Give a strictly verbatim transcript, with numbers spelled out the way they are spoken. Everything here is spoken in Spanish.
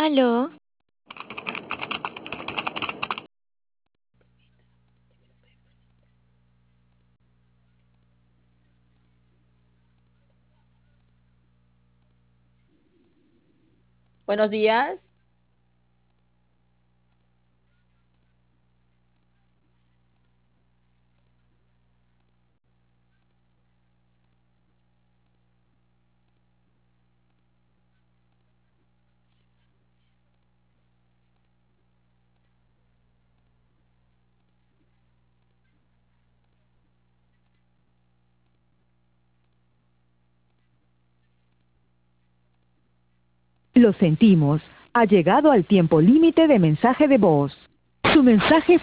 Aló, Buenos días. Lo sentimos. Ha llegado al tiempo límite de mensaje de voz. Su mensaje